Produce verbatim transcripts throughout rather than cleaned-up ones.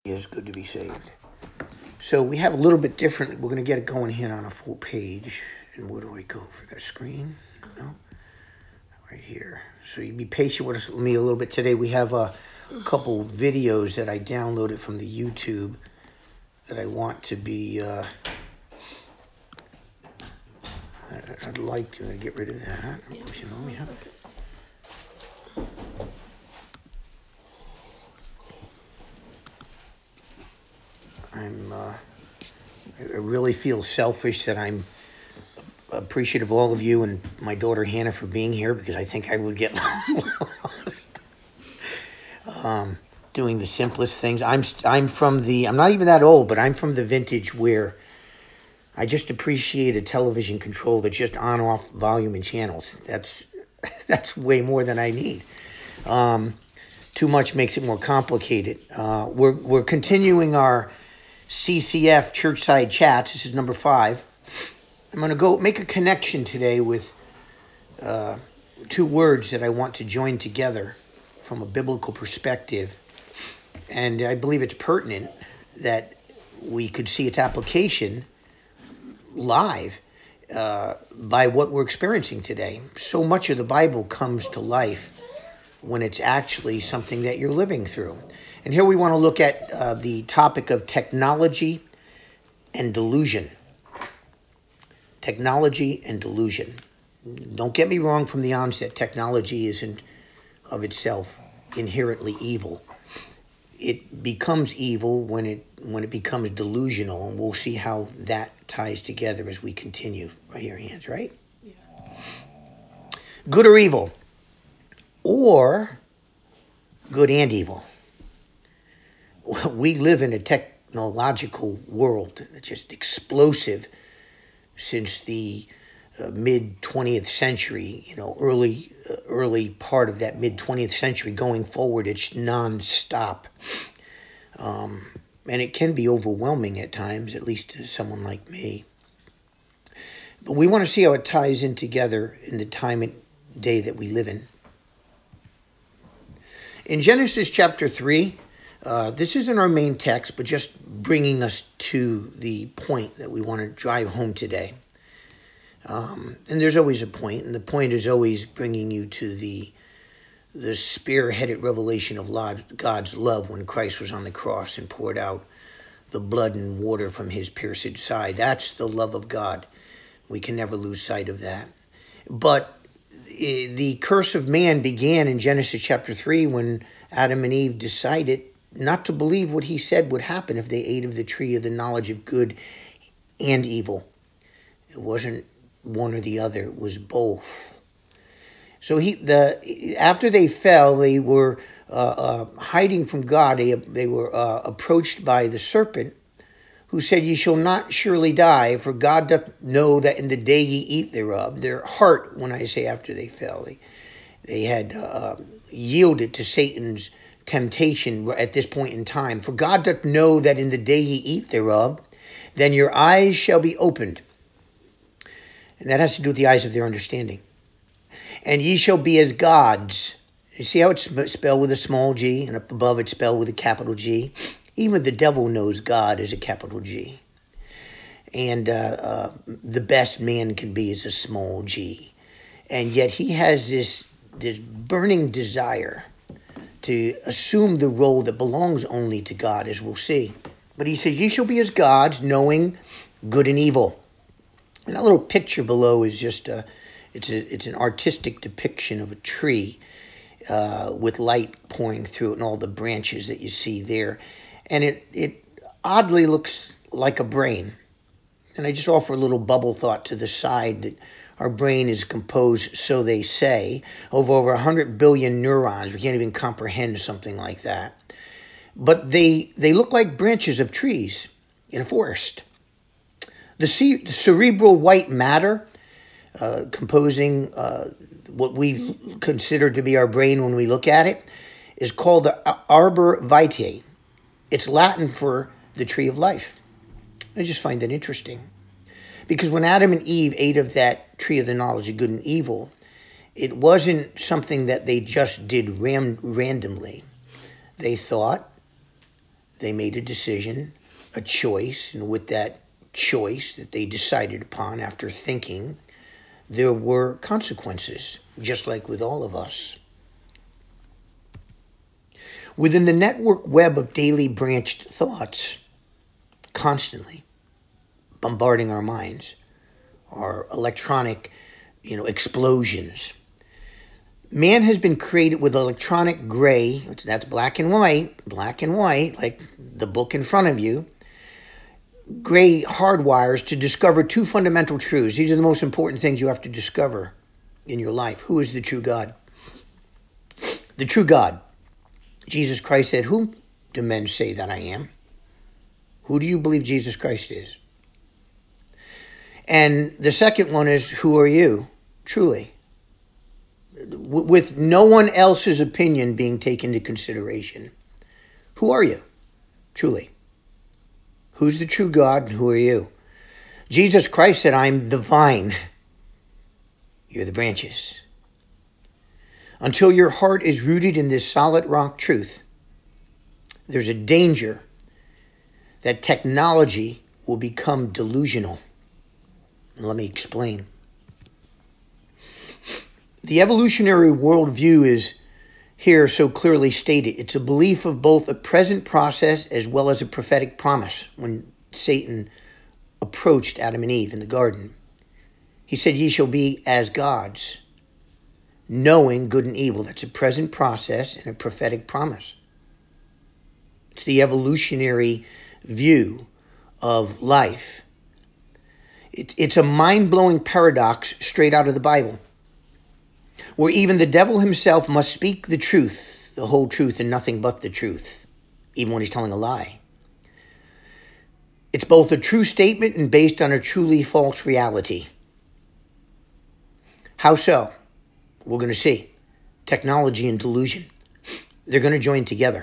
It's good to be saved. So we have a little bit different. We're going to get it going here on a full page. And where do I go for that screen? No, right here. So you be patient with us, me a little bit today. We have a couple videos that I downloaded from the YouTube that I want to be. Uh, I'd like to get rid of that. You know, yeah. I'm. Uh, I really feel selfish that I'm appreciative of all of you and my daughter Hannah for being here, because I think I would get um, doing the simplest things. I'm I'm from the. I'm not even that old, but I'm from the vintage where I just appreciate a television control that's just on, off, volume, and channels. That's that's way more than I need. Um, too much makes it more complicated. Uh, we're we're continuing our C C F Churchside Chats. This is number five. I'm going to go make a connection today with uh, two words that I want to join together from a biblical perspective. And I believe it's pertinent that we could see its application live uh, by what we're experiencing today. So much of the Bible comes to life when it's actually something that you're living through. And here we want to look at uh, the topic of technology and delusion. Technology and delusion. Don't get me wrong from the onset. Technology isn't of itself inherently evil. It becomes evil when it when it becomes delusional, and we'll see how that ties together as we continue. Right here, hands, right? Yeah. Good or evil, or good and evil. We live in a technological world that's just explosive since the uh, mid twentieth century, you know, early uh, early part of that mid twentieth century going forward. It's nonstop. Um, and it can be overwhelming at times, at least to someone like me. But we want to see how it ties in together in the time and day that we live in. In Genesis chapter three, Uh, this isn't our main text, but just bringing us to the point that we want to drive home today. Um, and there's always a point, and the point is always bringing you to the the spearheaded revelation of God's love when Christ was on the cross and poured out the blood and water from his pierced side. That's the love of God. We can never lose sight of that. But the curse of man began in Genesis chapter three when Adam and Eve decided not to believe what he said would happen if they ate of the tree of the knowledge of good and evil. It wasn't one or the other, it was both. So he, the after they fell, they were uh, uh, hiding from God. They, they were uh, approached by the serpent, who said, "Ye shall not surely die, for God doth know that in the day ye eat thereof." Their heart, when I say after they fell, they, they had uh, yielded to Satan's temptation at this point in time. "For God doth know that in the day ye eat thereof, then your eyes shall be opened." And that has to do with the eyes of their understanding. "And ye shall be as gods." You see how it's spelled with a small g, and up above it's spelled with a capital G? Even the devil knows God is a capital G. And uh, uh, the best man can be is a small g. And yet he has this, this burning desire to assume the role that belongs only to God, as we'll see. But he said, "Ye shall be as gods, knowing good and evil." And that little picture below is just a, it's a, it's an artistic depiction of a tree uh, with light pouring through it and all the branches that you see there. And it, it oddly looks like a brain. And I just offer a little bubble thought to the side that our brain is composed, so they say, of over one hundred billion neurons. We can't even comprehend something like that. But they they look like branches of trees in a forest. The, ce- the cerebral white matter uh, composing uh, what we consider to be our brain when we look at it is called the arbor vitae. It's Latin for the tree of life. I just find that interesting. Because when Adam and Eve ate of that tree of the knowledge of good and evil, it wasn't something that they just did ram- randomly. They thought, They made a decision, a choice, and with that choice that they decided upon after thinking, there were consequences, just like with all of us. Within the network web of daily branched thoughts, constantly bombarding our minds, our electronic, you know, explosions. Man has been created with electronic gray, that's black and white, black and white, like the book in front of you, gray hardwires to discover two fundamental truths. These are the most important things you have to discover in your life. Who is the true God? The true God. Jesus Christ said, "Whom do men say that I am?" Who do you believe Jesus Christ is? And the second one is, who are you, truly? W- with no one else's opinion being taken into consideration. Who are you, truly? Who's the true God and who are you? Jesus Christ said, "I'm the vine. You're the branches." Until your heart is rooted in this solid rock truth, there's a danger that technology will become delusional. And let me explain. The evolutionary worldview is here so clearly stated. It's a belief of both a present process as well as a prophetic promise. When Satan approached Adam and Eve in the garden, he said, "Ye shall be as gods, knowing good and evil." That's a present process and a prophetic promise. It's the evolutionary view of life. It, it's a mind-blowing paradox straight out of the Bible, where even the devil himself must speak the truth, the whole truth, and nothing but the truth, even when he's telling a lie. It's both a true statement and based on a truly false reality. How so? We're going to see. Technology and delusion. They're going to join together.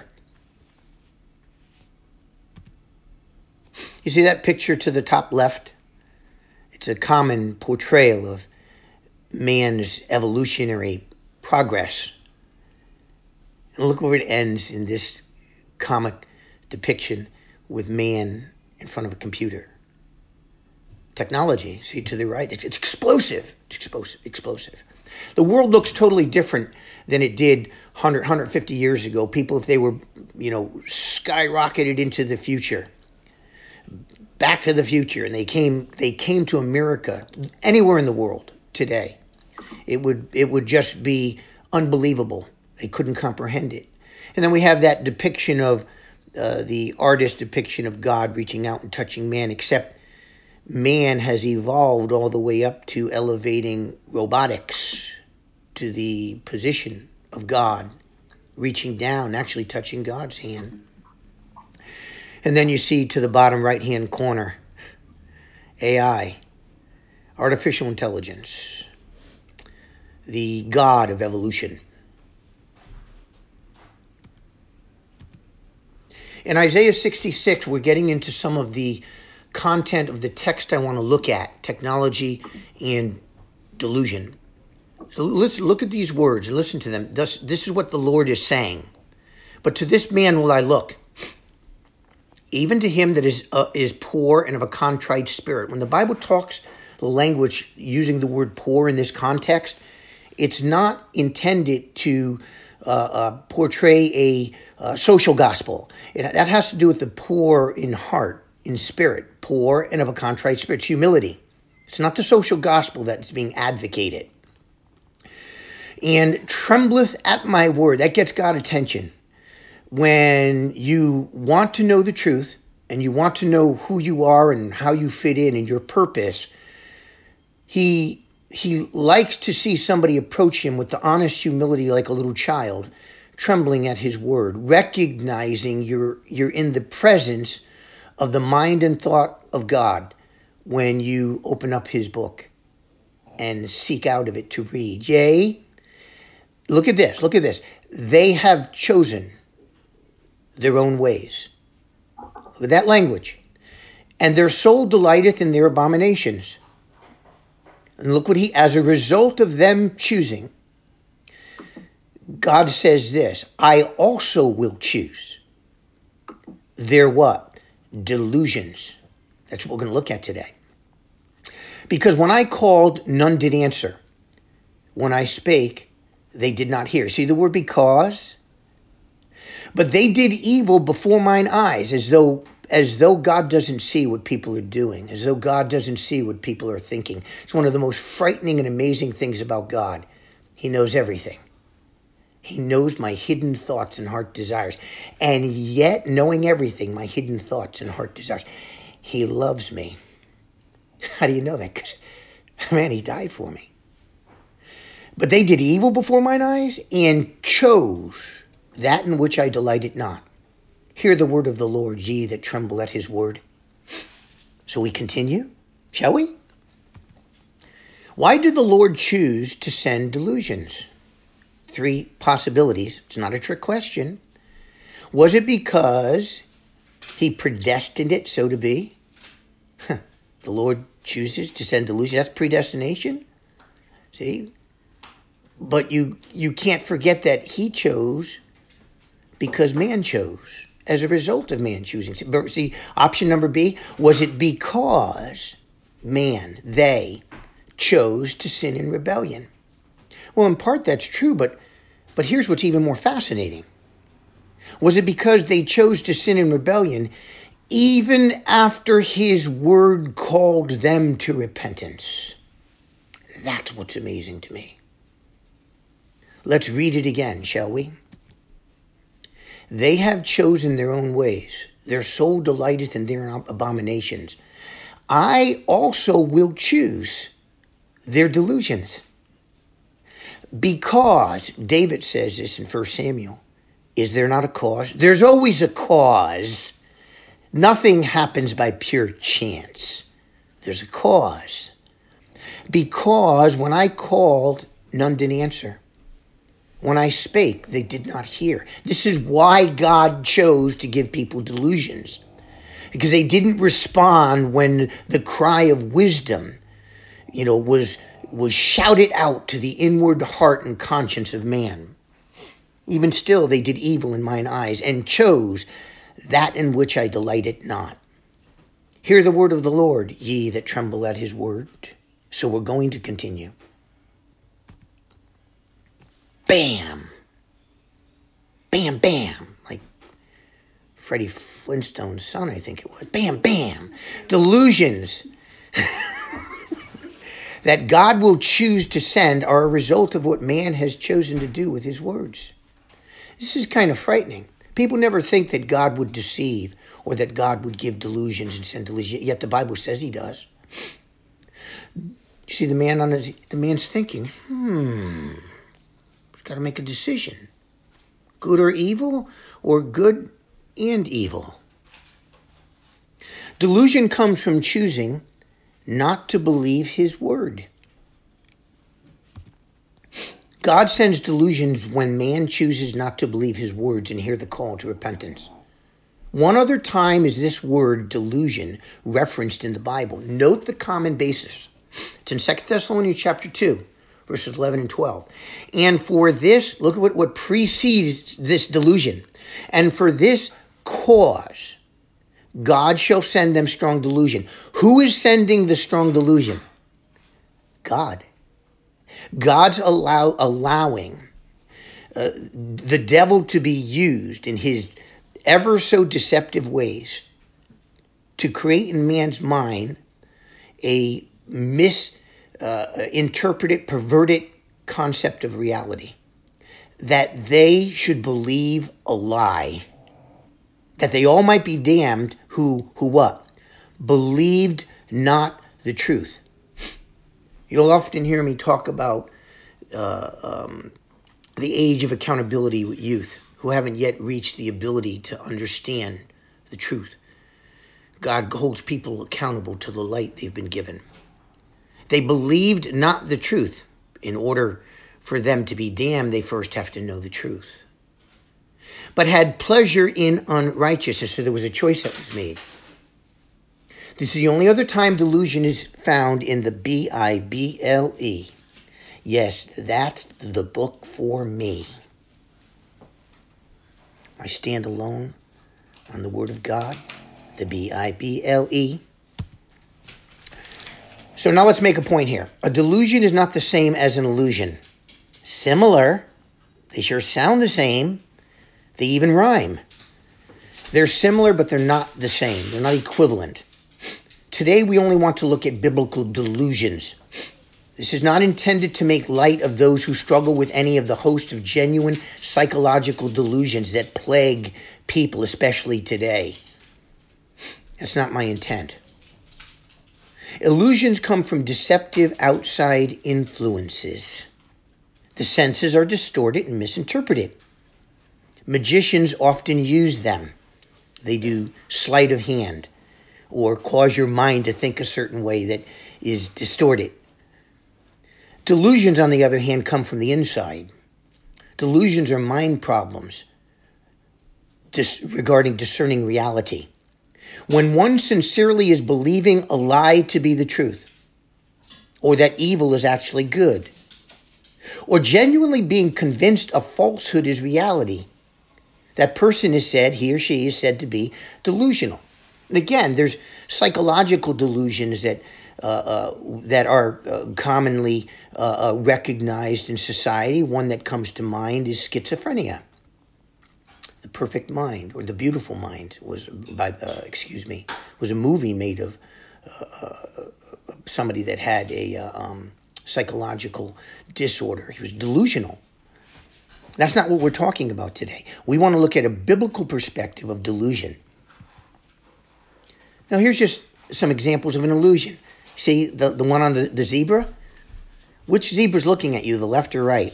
You see that picture to the top left? It's a common portrayal of man's evolutionary progress. And look where it ends in this comic depiction with man in front of a computer. Technology, see to the right, it's, it's explosive. It's explosive, explosive. The world looks totally different than it did one hundred, one hundred fifty years ago. People, if they were, you know, skyrocketed into the future, back to the future, and they came, they came to America, anywhere in the world today, it would, it would just be unbelievable. They couldn't comprehend it. And then we have that depiction of uh, the artist depiction of God reaching out and touching man, except man has evolved all the way up to elevating robotics to the position of God, reaching down, actually touching God's hand. And then you see to the bottom right-hand corner, A I, artificial intelligence, the God of evolution. In Isaiah sixty-six, we're getting into some of the content of the text I want to look at, technology and delusion. So let's look at these words and listen to them. This, this is what the Lord is saying. "But to this man will I look, even to him that is uh, is poor and of a contrite spirit." When the Bible talks the language using the word poor in this context, it's not intended to uh, uh, portray a uh, social gospel. It, that has to do with the poor in heart, in spirit, poor and of a contrite spirit. It's humility. It's not the social gospel that's being advocated. "And trembleth at my word." That gets God's attention. When you want to know the truth and you want to know who you are and how you fit in and your purpose, he he likes to see somebody approach him with the honest humility like a little child, trembling at his word, recognizing you're you're in the presence of the mind and thought of God when you open up his book and seek out of it to read. Yea, look at this, look at this. "They have chosen their own ways." Look at that language. "And their soul delighteth in their abominations." And look what he, as a result of them choosing, God says this, "I also will choose." They're what? Delusions. That's what we're going to look at today. Because when I called, none did answer. When I spake, they did not hear. See the word because? But they did evil before mine eyes, as though as though God doesn't see what people are doing, as though God doesn't see what people are thinking. It's one of the most frightening and amazing things about God. He knows everything. He knows my hidden thoughts and heart desires. And yet, knowing everything, my hidden thoughts and heart desires, he loves me. How do you know that? Because, man, he died for me. But they did evil before mine eyes and chose that in which I delighted not. Hear the word of the Lord, ye that tremble at his word. So we continue, shall we? Why did the Lord choose to send delusions? Three possibilities. It's not a trick question. Was it because he predestined it so to be? Huh. The Lord chooses to send delusions. That's predestination. See? But you you can't forget that he chose because man chose. As a result of man choosing. See, option number B, was it because man, they, chose to sin in rebellion? Well, in part that's true, but but here's what's even more fascinating. Was it because they chose to sin in rebellion even after his word called them to repentance? That's what's amazing to me. Let's read it again, shall we? They have chosen their own ways. Their soul delighteth in their abominations. I also will choose their delusions. Because, David says this in First Samuel, is there not a cause? There's always a cause. Nothing happens by pure chance. There's a cause. Because when I called, none did answer. When I spake, they did not hear. This is why God chose to give people delusions. Because they didn't respond when the cry of wisdom, you know, was, was shouted out to the inward heart and conscience of man. Even still, they did evil in mine eyes and chose that in which I delighted not. Hear the word of the Lord, ye that tremble at his word. So we're going to continue. Bam! Bam, bam, like Freddie Flintstone's son, I think it was. Bam, bam. Delusions that God will choose to send are a result of what man has chosen to do with his words. This is kind of frightening. People never think that God would deceive or that God would give delusions and send delusions, yet the Bible says he does. You see, the man on his, the man's thinking, hmm, he's got to make a decision. Good or evil, or good and evil. Delusion comes from choosing not to believe his word. God sends delusions when man chooses not to believe his words and hear the call to repentance. One other time is this word delusion referenced in the Bible. Note the common basis. It's in Second Thessalonians chapter two. Verses eleven and twelve. And for this, look at what, what precedes this delusion. And for this cause, God shall send them strong delusion. Who is sending the strong delusion? God. God's allow, allowing uh, the devil to be used in his ever so deceptive ways to create in man's mind a mis Uh, interpreted, perverted concept of reality. That they should believe a lie. That they all might be damned who, who what? Believed not the truth. You'll often hear me talk about uh, um, the age of accountability with youth who haven't yet reached the ability to understand the truth. God holds people accountable to the light they've been given. They believed not the truth. In order for them to be damned, they first have to know the truth. But had pleasure in unrighteousness. So there was a choice that was made. This is the only other time delusion is found in the B I B L E. Yes, that's the book for me. I stand alone. on the Word of God, the B I B L E. So now let's make a point here. A delusion is not the same as an illusion. Similar, they sure sound the same, they even rhyme. They're similar, but they're not the same. They're not equivalent. Today, we only want to look at biblical delusions. This is not intended to make light of those who struggle with any of the host of genuine psychological delusions that plague people, especially today. That's not my intent. Illusions come from deceptive outside influences. The senses are distorted and misinterpreted. Magicians often use them. They do sleight of hand or cause your mind to think a certain way that is distorted. Delusions, on the other hand, come from the inside. Delusions are mind problems dis- regarding discerning reality. When one sincerely is believing a lie to be the truth, or that evil is actually good, or genuinely being convinced a falsehood is reality, that person is said, he or she is said to be delusional. And again, there's psychological delusions that uh, uh, that are uh, commonly uh, uh, recognized in society. One that comes to mind is schizophrenia. The Perfect Mind, or The Beautiful Mind, was by uh, excuse me was a movie made of uh, uh, somebody that had a uh, um, psychological disorder. He was delusional. That's not what we're talking about today. We want to look at a biblical perspective of delusion. Now, here's just some examples of an illusion. See the, the one on the, the zebra? Which zebra's looking at you, the left or right?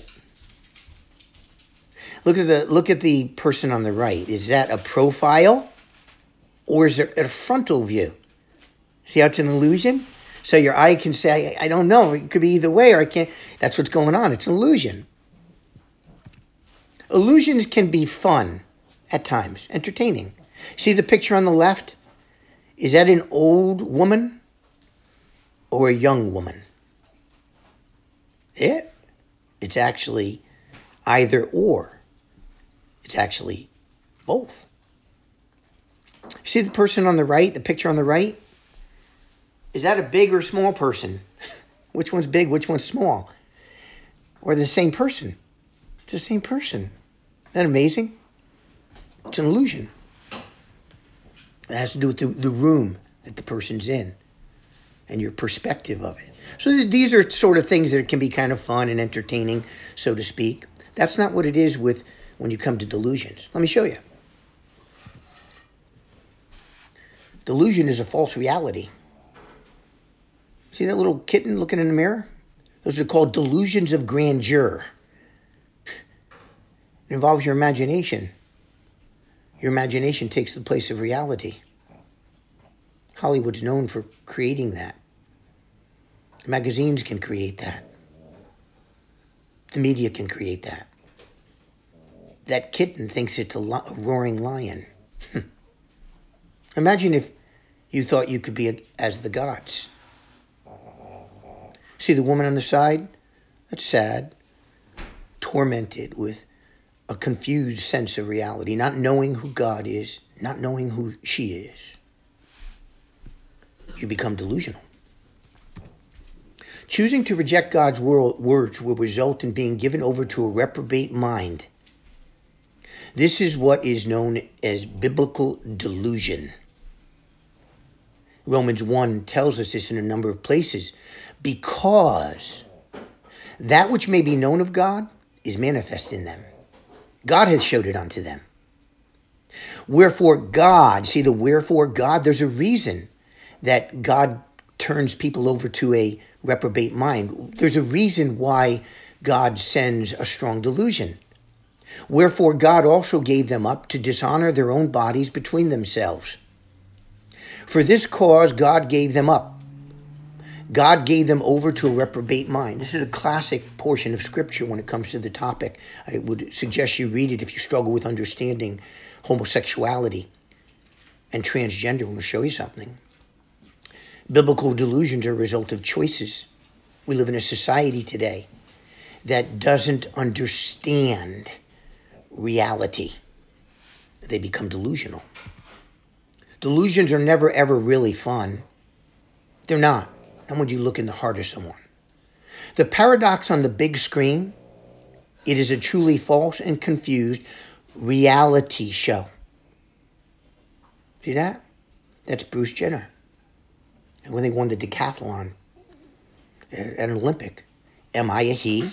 Look at the look at the person on the right. Is that a profile, or is it a frontal view? See how it's an illusion? So your eye can say, I, I don't know. It could be either way, or I can't. That's what's going on. It's an illusion. Illusions can be fun at times, entertaining. See the picture on the left? Is that an old woman or a young woman? Yeah, it's actually either or. It's actually both. See the person on the right, the picture on the right? Is that a big or small person? Which one's big, which one's small? Or the same person? It's the same person. Isn't that amazing? It's an illusion. It has to do with the, the room that the person's in and your perspective of it. So th- these are sort of things that can be kind of fun and entertaining, so to speak. That's not what it is with when you come to delusions. Let me show you. Delusion is a false reality. See that little kitten looking in the mirror? Those are called delusions of grandeur. It involves your imagination. Your imagination takes the place of reality. Hollywood's known for creating that. Magazines can create that. The media can create that. That kitten thinks it's a, lo- a roaring lion. Imagine if you thought you could be a, as the gods. See the woman on the side? That's sad. Tormented with a confused sense of reality, not knowing who God is, not knowing who she is. You become delusional. Choosing to reject God's words will result in being given over to a reprobate mind. This is what is known as biblical delusion. Romans one tells us this in a number of places. Because that which may be known of God is manifest in them. God has showed it unto them. Wherefore God, see the wherefore God, there's a reason that God turns people over to a reprobate mind. There's a reason why God sends a strong delusion. Wherefore God also gave them up to dishonor their own bodies between themselves. For this cause God gave them up. God gave them over to a reprobate mind. This is a classic portion of Scripture when it comes to the topic. I would suggest you read it if you struggle with understanding homosexuality and transgender. I'm going to show you something. Biblical delusions are a result of choices. We live in a society today that doesn't understand reality. They become delusional. Delusions are never, ever really fun. They're not. Not when you look in the heart of someone. The paradox on the big screen, it is a truly false and confused reality show. See that? That's Bruce Jenner. And when they won the decathlon at an Olympic, am I a he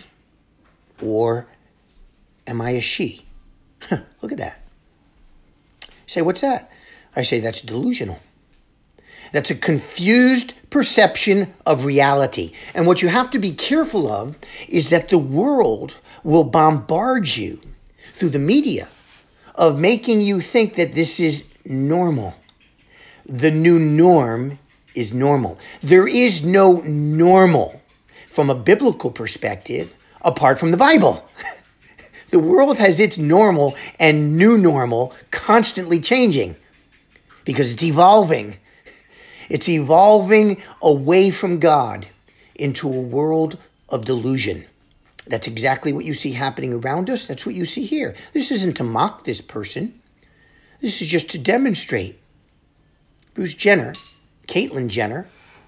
or am I a she? Look at that. You say, what's that? I say, that's delusional. That's a confused perception of reality. And what you have to be careful of is that the world will bombard you through the media of making you think that this is normal. The new norm is normal. There is no normal from a biblical perspective apart from the Bible. The world has its normal and new normal constantly changing because it's evolving. It's evolving away from God into a world of delusion. That's exactly what you see happening around us. That's what you see here. This isn't to mock this person. This is just to demonstrate. Bruce Jenner, Caitlyn Jenner,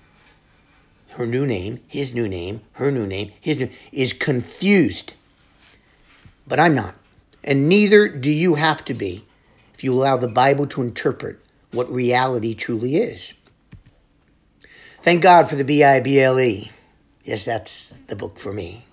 her new name, his new name, her new name, his new, is confused. But I'm not. And neither do you have to be if you allow the Bible to interpret what reality truly is. Thank God for the B I B L E. Yes, that's the book for me.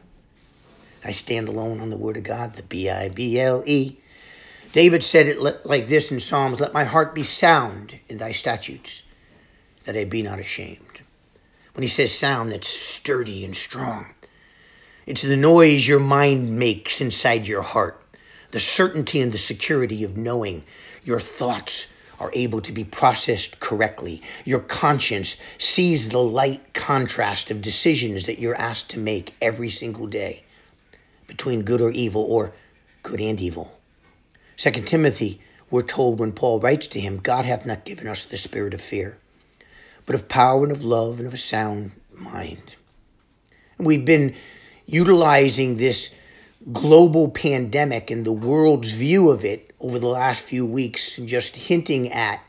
I stand alone on the Word of God, the B I B L E. David said it like this in Psalms, let my heart be sound in thy statutes, that I be not ashamed. When he says sound, that's sturdy and strong. It's the noise your mind makes inside your heart, the certainty and the security of knowing your thoughts are able to be processed correctly. Your conscience sees the light contrast of decisions that you're asked to make every single day between good or evil or good and evil. Second Timothy, we're told when Paul writes to him, God hath not given us the spirit of fear, but of power and of love and of a sound mind. And we've been utilizing this global pandemic and the world's view of it over the last few weeks and just hinting at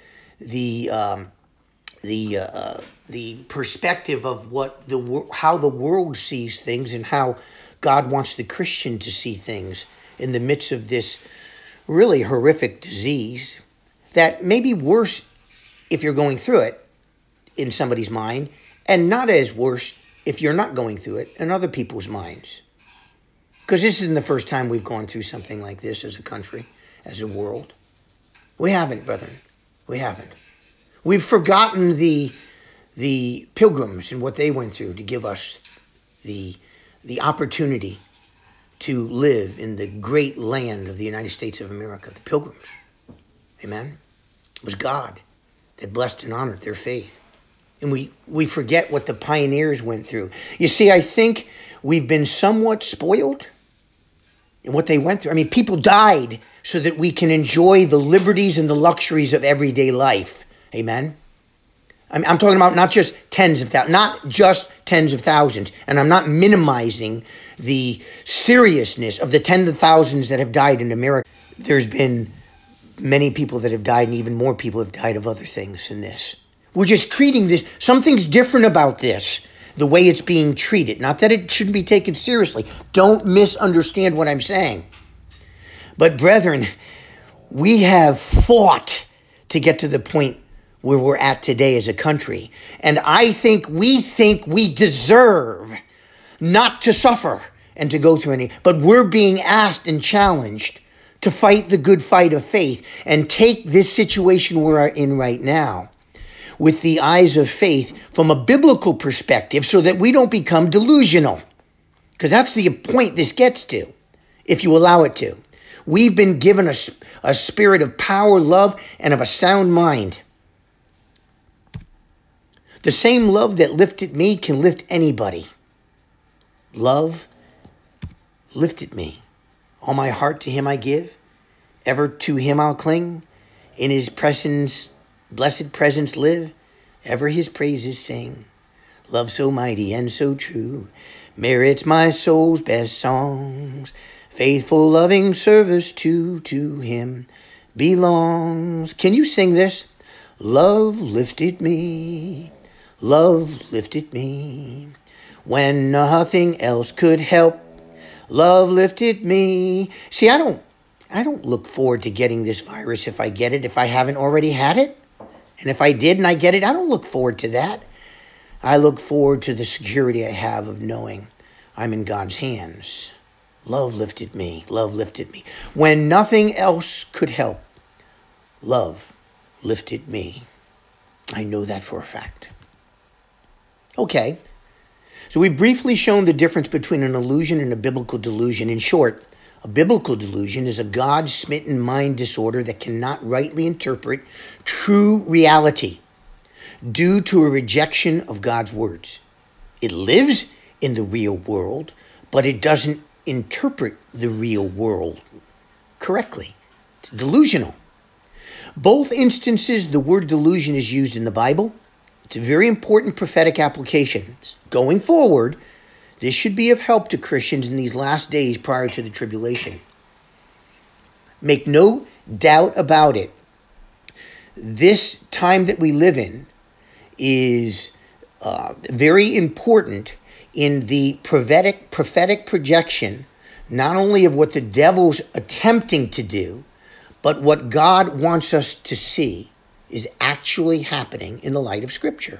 the um, the uh, the perspective of what the how the world sees things and how God wants the Christian to see things in the midst of this really horrific disease that may be worse if you're going through it in somebody's mind and not as worse if you're not going through it in other people's minds. Because this isn't the first time we've gone through something like this as a country, as a world. We haven't, brethren. We haven't. We've forgotten the the pilgrims and what they went through to give us the the opportunity to live in the great land of the United States of America, the pilgrims. Amen? It was God that blessed and honored their faith. And we, we forget what the pioneers went through. You see, I think we've been somewhat spoiled in what they went through. I mean, people died so that we can enjoy the liberties and the luxuries of everyday life. Amen? I'm, I'm talking about not just tens of thousands, not just tens of thousands. And I'm not minimizing the seriousness of the tens of thousands that have died in America. There's been many people that have died, and even more people have died of other things than this. We're just treating this, something's different about this, the way it's being treated. Not that it shouldn't be taken seriously. Don't misunderstand what I'm saying. But brethren, we have fought to get to the point where we're at today as a country. And I think we think we deserve not to suffer and to go through any, but we're being asked and challenged to fight the good fight of faith and take this situation we're in right now with the eyes of faith from a biblical perspective so that we don't become delusional. Because that's the point this gets to, if you allow it to. We've been given a, a spirit of power, love, and of a sound mind. The same love that lifted me can lift anybody. Love lifted me. All my heart to him I give. Ever to him I'll cling. In his presence, blessed presence live. Ever his praises sing. Love so mighty and so true merits my soul's best songs. Faithful, loving service to, to him belongs. Can you sing this? Love lifted me, love lifted me. When nothing else could help, love lifted me. See, I don't I don't look forward to getting this virus if I get it, if I haven't already had it. And if I did and I get it, I don't look forward to that. I look forward to the security I have of knowing I'm in God's hands. Love lifted me. Love lifted me. When nothing else could help, love lifted me. I know that for a fact. Okay. So we've briefly shown the difference between an illusion and a biblical delusion. In short, a biblical delusion is a God-smitten mind disorder that cannot rightly interpret true reality due to a rejection of God's words. It lives in the real world, but it doesn't interpret the real world correctly. It's delusional. Both instances, the word delusion is used in the Bible. It's a very important prophetic application. Going forward, this should be of help to Christians in these last days prior to the tribulation. Make no doubt about it. This time that we live in is uh, very important in the prophetic, prophetic projection, not only of what the devil's attempting to do, but what God wants us to see is actually happening in the light of Scripture.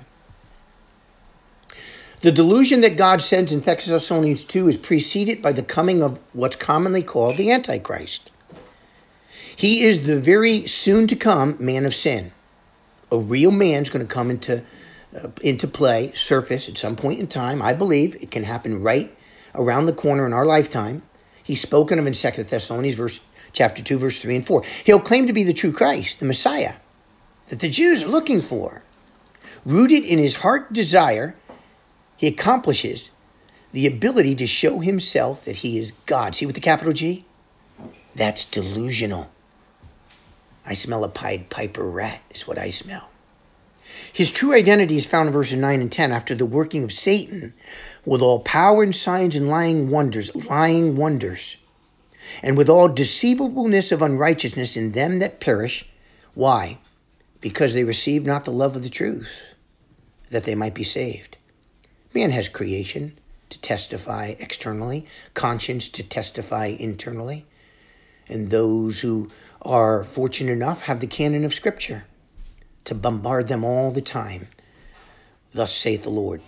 The delusion that God sends in Second Thessalonians two is preceded by the coming of what's commonly called the Antichrist. He is the very soon-to-come man of sin. A real man's going to come into uh, into play, surface at some point in time. I believe it can happen right around the corner in our lifetime. He's spoken of in Second Thessalonians verse, chapter two, verse three and four. He'll claim to be the true Christ, the Messiah, that the Jews are looking for. Rooted in his heart desire, he accomplishes the ability to show himself that he is God. See with the capital G? That's delusional. I smell a Pied Piper rat is what I smell. His true identity is found in verses nine and ten. After the working of Satan with all power and signs and lying wonders, lying wonders, and with all deceivableness of unrighteousness in them that perish. Why? Because they receive not the love of the truth, that they might be saved. Man has creation to testify externally, conscience to testify internally, and those who are fortunate enough have the canon of Scripture to bombard them all the time. Thus saith the Lord.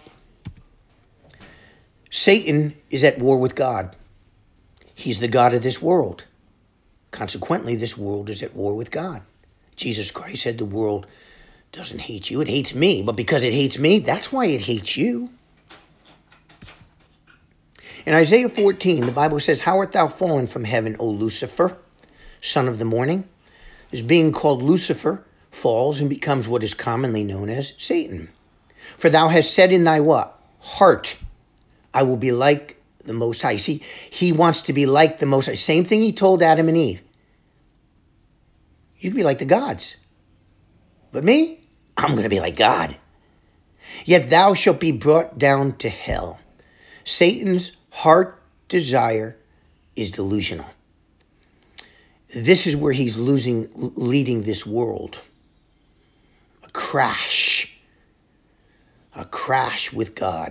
Satan is at war with God. He's the God of this world. Consequently, this world is at war with God. Jesus Christ said the world doesn't hate you, it hates me. But because it hates me, that's why it hates you. In Isaiah fourteen, the Bible says, How art thou fallen from heaven, O Lucifer, son of the morning? This being called Lucifer falls and becomes what is commonly known as Satan. For thou hast said in thy what? Heart, I will be like the Most High. See, he wants to be like the Most High. Same thing he told Adam and Eve. You can be like the gods. But me, I'm going to be like God. Yet thou shalt be brought down to hell. Satan's heart desire is delusional. This is where he's losing, leading this world. A crash. A crash with God.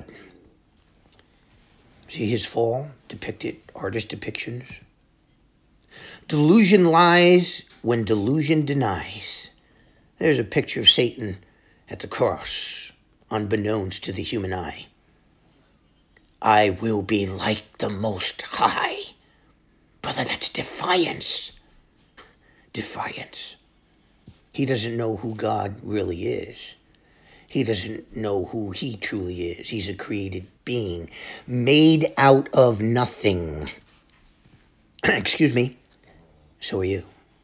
See his fall depicted, artist depictions. Delusion lies when delusion denies. There's a picture of Satan at the cross, unbeknownst to the human eye. I will be like the Most High. Brother, that's defiance. Defiance. He doesn't know who God really is. He doesn't know who he truly is. He's a created being, made out of nothing. Excuse me. So are you.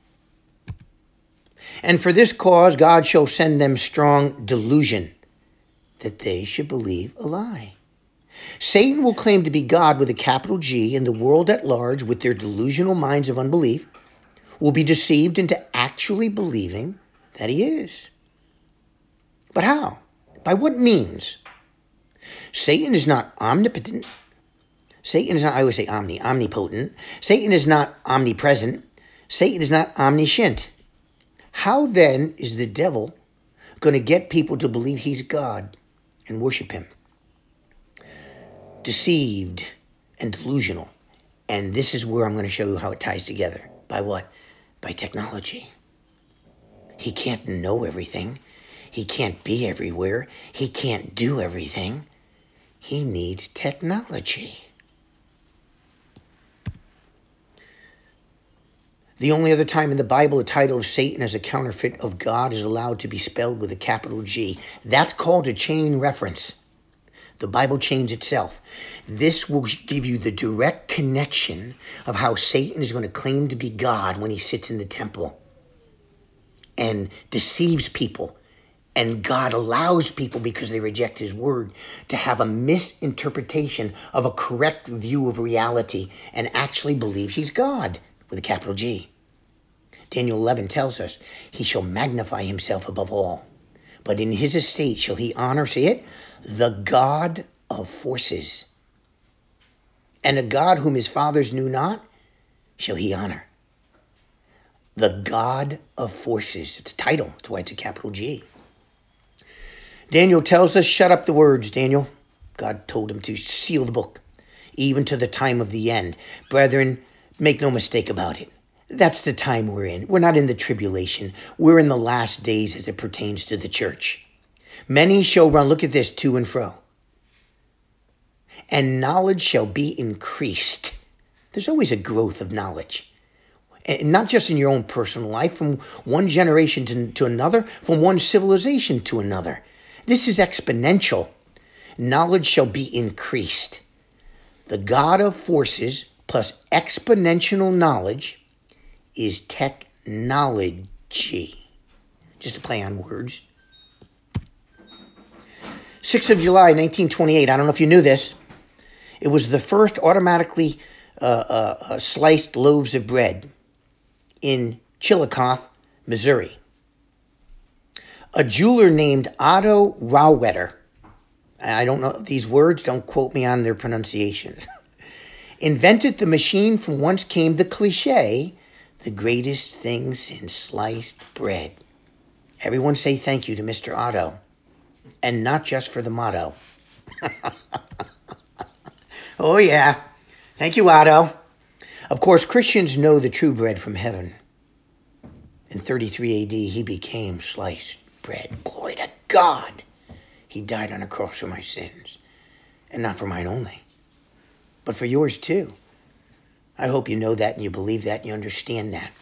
And for this cause God shall send them strong delusion, that they should believe a lie. Satan will claim to be God with a capital G, and the world at large, with their delusional minds of unbelief, will be deceived into actually believing that he is. But how? By what means? Satan is not omnipotent. Satan is not, I always say omni, omnipotent. Satan is not omnipresent. Satan is not omniscient. How then is the devil going to get people to believe he's God and worship him. Deceived and delusional. And this is where I'm going to show you how it ties together. By what? By technology. He can't know everything. He can't be everywhere. He can't do everything. He needs technology. The only other time in the Bible a title of Satan as a counterfeit of God is allowed to be spelled with a capital G. That's called a chain reference. The Bible chains itself. This will give you the direct connection of how Satan is going to claim to be God when he sits in the temple and deceives people. And God allows people, because they reject his word, to have a misinterpretation of a correct view of reality and actually believe he's God with a capital G. Daniel eleven tells us, he shall magnify himself above all, but in his estate shall he honor, say it, the God of forces. And a God whom his fathers knew not shall he honor. The God of forces. It's a title. That's why it's a capital G. Daniel tells us, shut up the words, Daniel. God told him to seal the book, even to the time of the end. Brethren, make no mistake about it. That's the time we're in. We're not in the tribulation. We're in the last days as it pertains to the church. Many shall run, look at this, to and fro. And knowledge shall be increased. There's always a growth of knowledge. And not just in your own personal life, from one generation to, to another, from one civilization to another. This is exponential. Knowledge shall be increased. The God of forces plus exponential knowledge is technology. Just a play on words. sixth of July, nineteen twenty-eight. I don't know if you knew this. It was the first automatically uh, uh, uh, sliced loaves of bread in Chillicothe, Missouri. A jeweler named Otto Rauwetter, I don't know these words, don't quote me on their pronunciations, invented the machine from whence came the cliche, the greatest thing since sliced bread. Everyone say thank you to Mister Otto, and not just for the motto. Oh yeah, thank you, Otto. Of course, Christians know the true bread from heaven. In thirty-three A D, he became sliced bread. Glory to God. He died on a cross for my sins. And not for mine only, but for yours too. I hope you know that and you believe that and you understand that.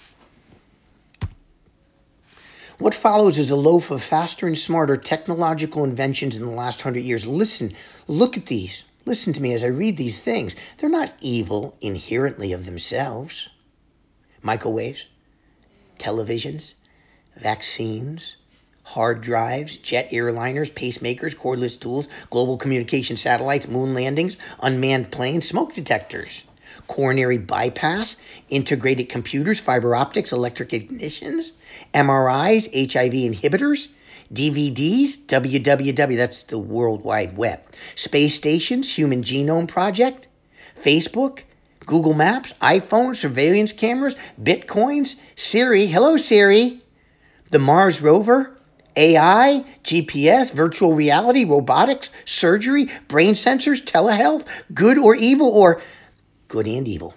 What follows is a loaf of faster and smarter technological inventions in the last hundred years. Listen, look at these. Listen to me as I read these things. They're not evil inherently of themselves. Microwaves, televisions, vaccines, hard drives, jet airliners, pacemakers, cordless tools, global communication satellites, moon landings, unmanned planes, smoke detectors, coronary bypass, integrated computers, fiber optics, electric ignitions, M R Is, H I V inhibitors, D V Ds, W W W, that's the World Wide Web, space stations, Human Genome Project, Facebook, Google Maps, iPhones, surveillance cameras, Bitcoins, Siri, hello Siri, the Mars rover, A I, G P S, virtual reality, robotics, surgery, brain sensors, telehealth, good or evil, or good and evil.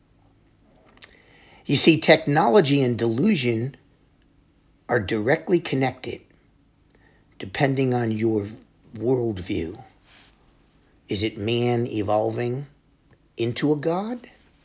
You see, technology and delusion are directly connected depending on your worldview. Is it man evolving into a God?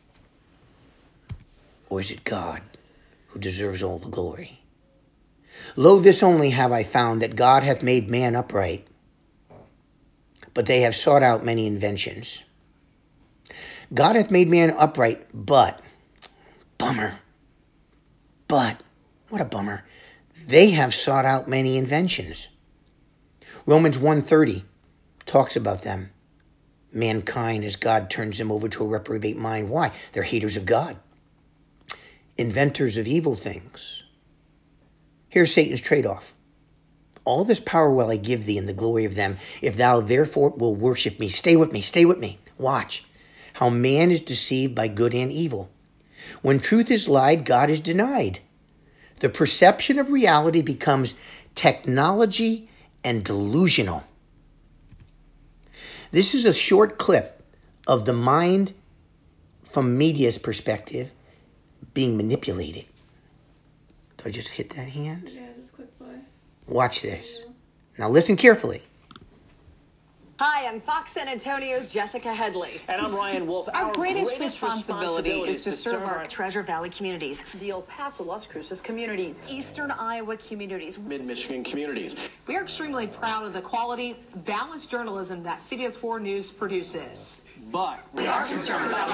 Or is it God who deserves all the glory? Lo, this only have I found, that God hath made man upright, but they have sought out many inventions. God hath made man upright, but, bummer, but, what a bummer, they have sought out many inventions. Romans one thirty talks about them. Mankind, as God turns them over to a reprobate mind. Why? They're haters of God. Inventors of evil things. Here's Satan's trade-off. All this power will I give thee, and the glory of them, if thou therefore will worship me. Stay with me, stay with me. Watch how man is deceived by good and evil. When truth is lied, God is denied. The perception of reality becomes technology and delusional. This is a short clip of the mind from media's perspective being manipulated. Do I just hit that hand? Yeah, just click play. Watch this. Now listen carefully. Hi, I'm Fox San Antonio's Jessica Headley. And I'm Ryan Wolf. Our, Our greatest, greatest responsibility, responsibility is to, to serve, serve our, our Treasure Valley communities, the El Paso, Las Cruces communities, Eastern Iowa communities, Mid-Michigan communities. We are extremely proud of the quality, balanced journalism that C B S four News produces. But we are concerned about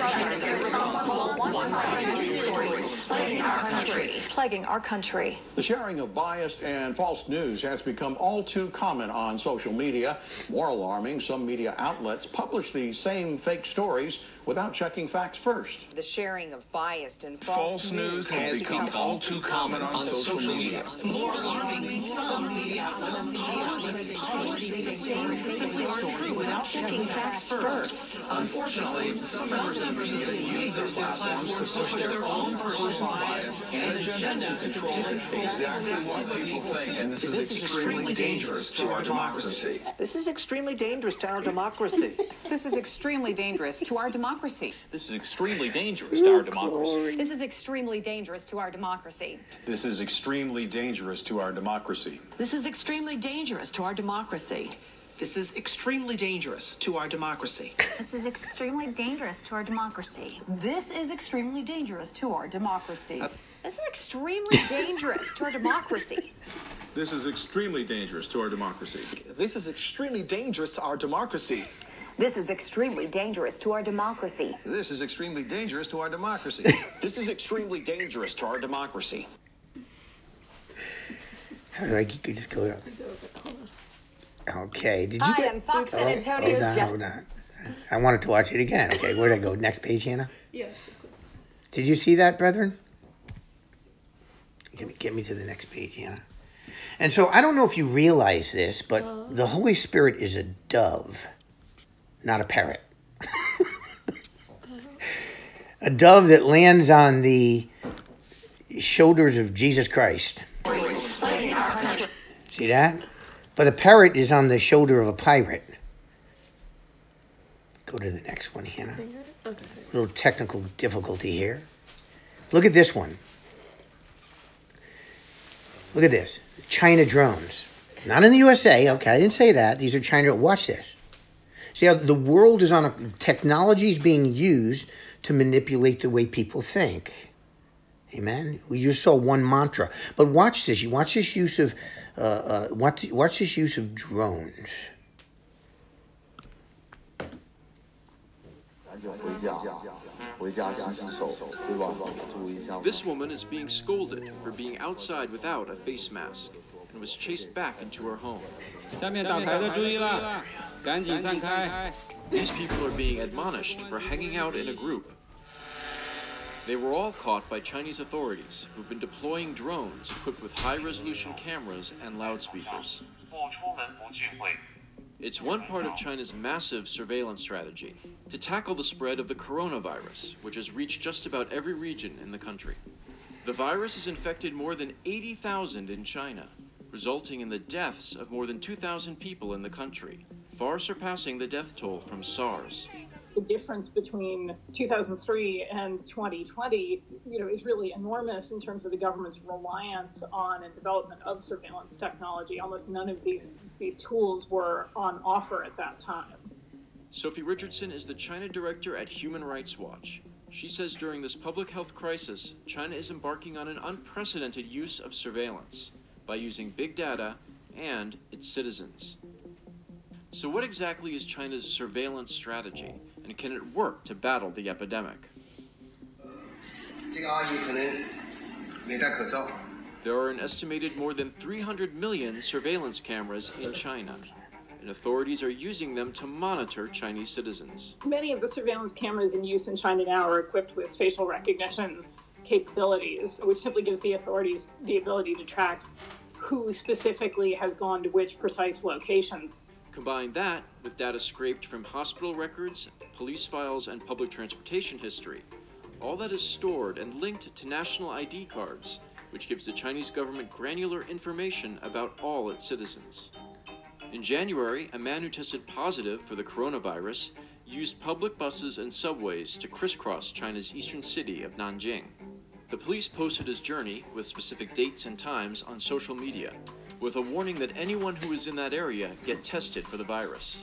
plaguing our country. Plaguing our country. The sharing of biased and false news has become all too common on social media. More alarming, some media outlets publish these same fake stories without checking facts first. The sharing of biased and false, false news has, has become, become all too common on, on social, social media. media. More alarming, some media outlets publish these same fake stories without checking facts first. Unfortunately, some members of the media use their platforms to push their own personal bias and agenda to control exactly what people think. And this is, this is extremely dangerous to our democracy. This is extremely dangerous to our democracy. This is extremely dangerous to our democracy. This is extremely dangerous to our democracy. This is extremely dangerous to our democracy. This is extremely dangerous to our democracy. This is extremely dangerous to our democracy. This is extremely dangerous to our democracy. This is extremely dangerous to our democracy. This is extremely dangerous to our democracy. This is extremely dangerous to our democracy. This is extremely dangerous to our democracy. This is extremely dangerous to our democracy. This is extremely dangerous to our democracy. This is extremely dangerous to our democracy. This is extremely dangerous to our democracy. How do I just go up? Okay, did you Hi, get... I'm Fox San oh, Antonio's hold on, Jess- hold on. I wanted to watch it again. Okay, where'd I go? Next page, Hannah? Yeah. Did you see that, brethren? Get me, get me to the next page, Hannah. And so I don't know if you realize this, but uh, the Holy Spirit is a dove, not a parrot. A dove that lands on the shoulders of Jesus Christ. See that? But a parrot is on the shoulder of a pirate. Go to the next one, Hannah. Okay. A little technical difficulty here. Look at this one. Look at this. China drones. Not in the U S A. Okay, I didn't say that. These are China. Watch this. See how the world is on a... Technology is being used to manipulate the way people think. Amen. We just saw one mantra. But watch this. You watch this use of... Uh, uh, watch, watch this use of drones. This woman is being scolded for being outside without a face mask and was chased back into her home. These people are being admonished for hanging out in a group. They were all caught by Chinese authorities who've been deploying drones equipped with high-resolution cameras and loudspeakers. It's one part of China's massive surveillance strategy to tackle the spread of the coronavirus, which has reached just about every region in the country. The virus has infected more than eighty thousand in China, resulting in the deaths of more than two thousand people in the country, far surpassing the death toll from SARS. The difference between two thousand three and twenty twenty, you know, is really enormous in terms of the government's reliance on and development of surveillance technology. Almost none of these these tools were on offer at that time. Sophie Richardson is the China director at Human Rights Watch. She says during this public health crisis, China is embarking on an unprecedented use of surveillance by using big data and its citizens. So what exactly is China's surveillance strategy, and can it work to battle the epidemic? There are an estimated more than three hundred million surveillance cameras in China, and authorities are using them to monitor Chinese citizens. Many of the surveillance cameras in use in China now are equipped with facial recognition capabilities, which simply gives the authorities the ability to track who specifically has gone to which precise location. Combine that with data scraped from hospital records, police files, and public transportation history. All that is stored and linked to national I D cards, which gives the Chinese government granular information about all its citizens. In January, a man who tested positive for the coronavirus used public buses and subways to crisscross China's eastern city of Nanjing. The police posted his journey with specific dates and times on social media, with a warning that anyone who is in that area get tested for the virus.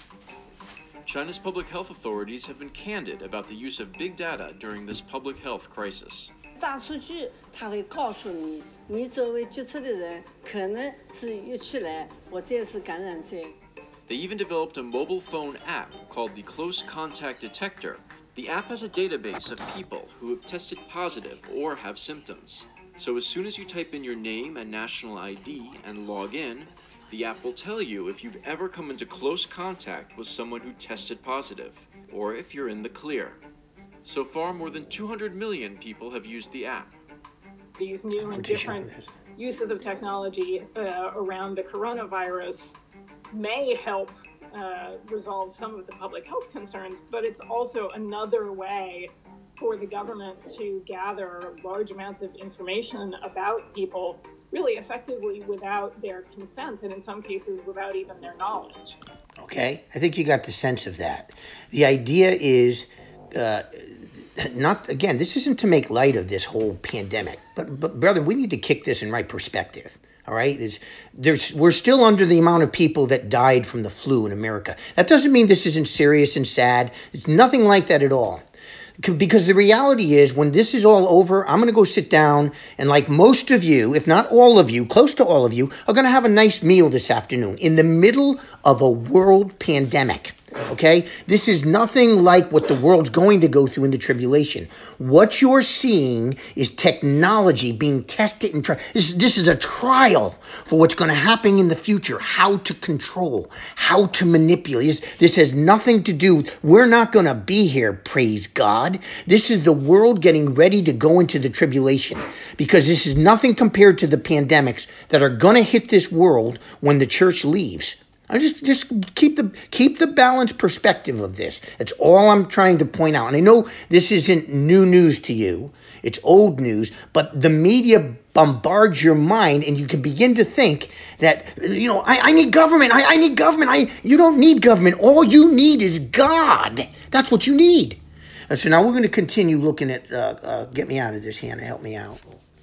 China's public health authorities have been candid about the use of big data during this public health crisis. 大数据它会告诉你，你周围接触的人可能是一出来，我这是感染者。 They even developed a mobile phone app called the Close Contact Detector. The app has a database of people who have tested positive or have symptoms. So as soon as you type in your name and national I D and log in, the app will tell you if you've ever come into close contact with someone who tested positive, or if you're in the clear. So far, more than two hundred million people have used the app. These new and different uses of technology uh, around the coronavirus may help uh, resolve some of the public health concerns, but it's also another way for the government to gather large amounts of information about people really effectively without their consent, and in some cases without even their knowledge. Okay, I think you got the sense of that. The idea is uh, not, again, this isn't to make light of this whole pandemic, but, but brother, we need to kick this in right perspective. All right, there's, there's, we're still under the amount of people that died from the flu in America. That doesn't mean this isn't serious and sad. It's nothing like that at all. Because the reality is, when this is all over, I'm going to go sit down, and like most of you, if not all of you, close to all of you, are going to have a nice meal this afternoon in the middle of a world pandemic. Okay? This is nothing like what the world's going to go through in the tribulation. What you're seeing is technology being tested and tried. This, this is a trial for what's going to happen in the future, how to control, how to manipulate. This, this has nothing to do, we're not going to be here, praise God. This is the world getting ready to go into the tribulation, because this is nothing compared to the pandemics that are going to hit this world when the church leaves. I just just keep the keep the balanced perspective of this. That's all I'm trying to point out. And I know this isn't new news to you. It's old news, but the media bombards your mind, and you can begin to think that, you know, I, I need government. I, I need government. I you don't need government. All you need is God. That's what you need. And so now we're going to continue looking at, uh, uh, get me out of this, Hannah. Help me out.